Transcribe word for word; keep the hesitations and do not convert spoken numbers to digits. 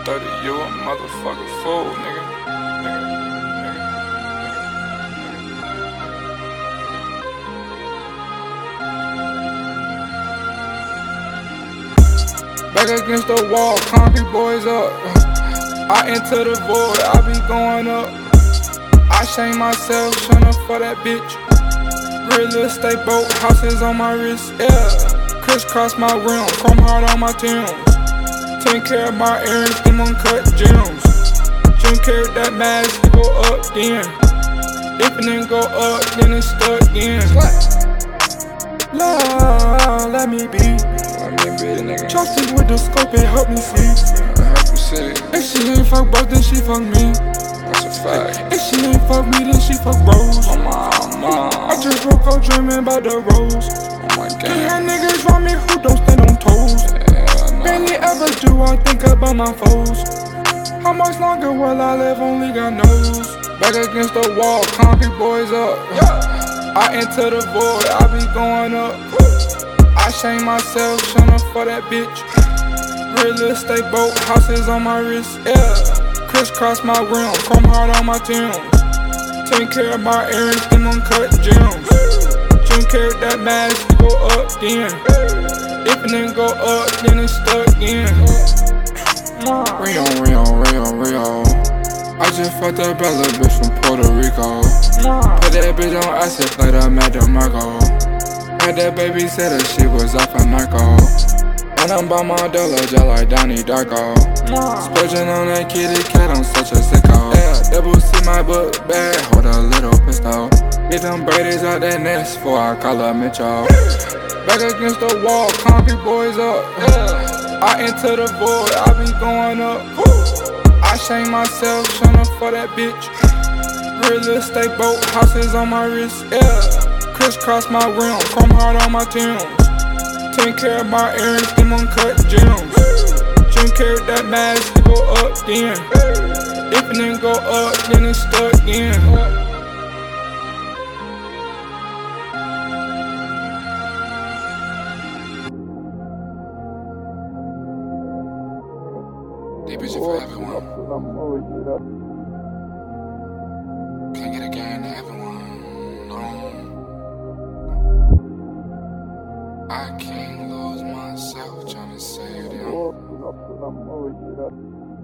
thirty, you a motherfucking fool, nigga. Nigga, nigga, nigga. Back against the wall, concrete boys up. I enter the void, I be going up. I shame myself, shunna for that bitch. Real estate boat, houses on my wrist, yeah. Crisscross my rim, chrome hard on my Timbs. Take care of my errands, them uncut gems. Jim carried that mask, he go up then. If it didn't go up, then it's stuck in. Love, let me be. Let me be the nigga. Trust it with the scope, it help me see. I help you see. If she ain't fuck bros, then she fuck me. That's a fact. If she ain't fuck me, then she fuck bros. Oh my mom. I just woke up dreaming about the rose. Oh my god. Can't have niggas around me who don't stand on toes. Yeah, Barely ever do I think about my foes. How much longer will I live? Only God knows. Back against the wall, concrete boys up. Yeah. I enter the void, I be going up. I shame myself, shunna for that bitch. Real estate boat, houses on my wrist, yeah. Crisscross my rim, chrome hard on my Timbs. Take care of my errands, them uncut gems. Jim carried that mask, he go up then. If it didn't go up, then it's stuck in. Rio, Rio, Rio, Rio. I just fucked a bella bitch from Puerto Rico. Put that bitch on acid, played her Mad DeMarco. Had that baby said that she was off a narco. And I'm by my dollar, just like Donnie Darko. Spurging on that kitty cat, I'm such a sicko. Yeah, double C my book bag, hold a little pistol. Get them Brady's out that nest, before I call her Mitchell. Back against the wall, concrete boys up. I enter the void, I be going up. I shame myself, shunna for that bitch. Real estate boat, houses on my wrist, yeah. Crisscross my rim, chrome hard on my Timbs. Take care of my errands, them uncut gems. Jim carried that mask, he go up then. If it didn't go up, then it's stuck in. Deep is it for everyone. Can't get again to everyone. No. I can't lose myself trying to save them.